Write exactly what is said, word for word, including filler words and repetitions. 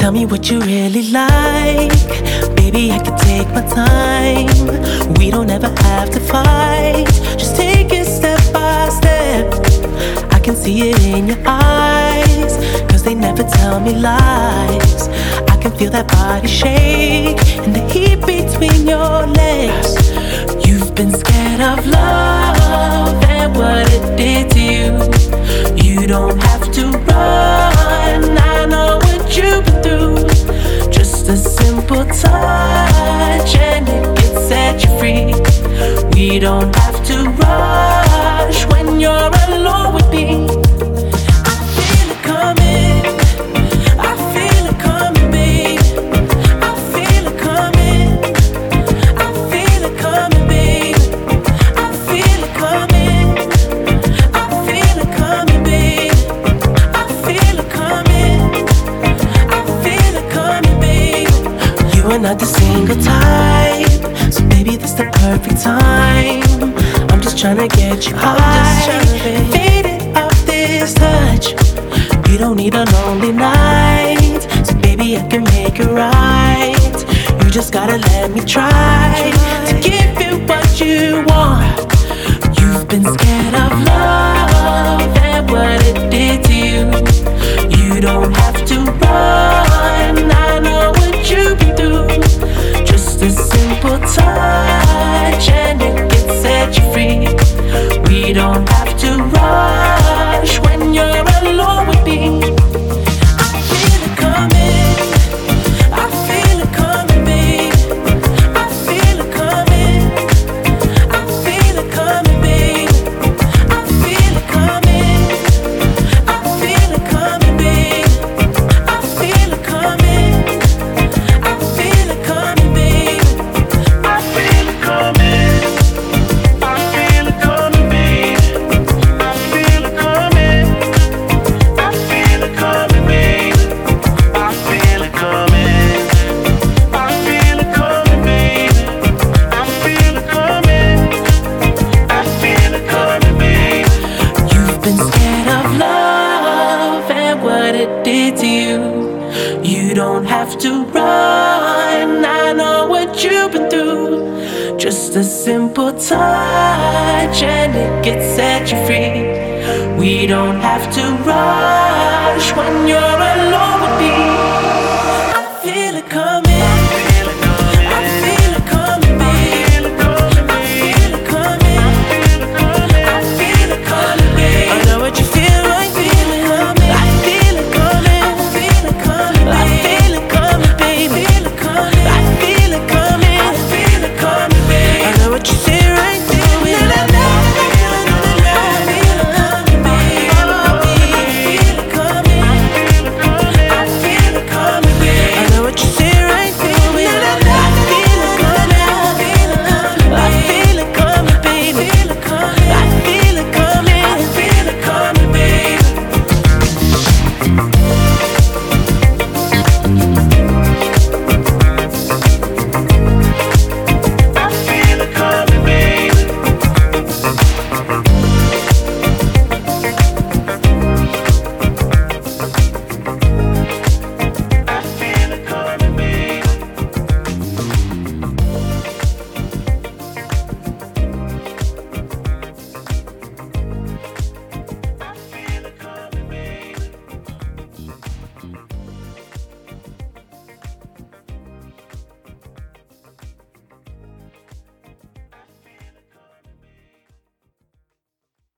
Tell me what you really like. Baby, I can take my time. We don't ever have to fight. Just take it step by step. I can see it in your eyes, cause they never tell me lies. I can feel that body shake and the heat between your legs. You've been scared of love and what it did to you. You don't have to run, I know what you've been through. Just a simple touch and it can set you free. We don't have to rush when you're alone with me. I feel it coming, I feel it coming, babe. I feel it coming, I feel it coming, babe. I feel it coming, I feel it coming, babe. I feel it coming, I feel it coming, babe. You are not the single type, so baby, this the perfect time. I'm just tryna get you high, faded off this touch. You don't need a lonely night, so baby, I can make it right. You just gotta let me try to give you what you want. You've been scared of love and what it did to you. You don't have to run, I know what you've been through. Just a simple touch and it can set you free. We don't have to rush when you're alone with me. I feel it coming, I feel it coming, babe. I feel it coming, I feel it coming, babe. I feel it coming, I feel it coming, babe. I feel it coming, I feel it coming, babe. I feel it coming, I feel it coming, babe. I feel it coming, I feel it coming, babe. I feel it coming, I feel it coming, babe. I feel it coming, I feel it coming, babe. You've been scared of love and what it did to you. You don't have to run, I know what you've been through. Just a simple touch and it can set you free. We don't have to rush when you're alone with me. I feel it coming.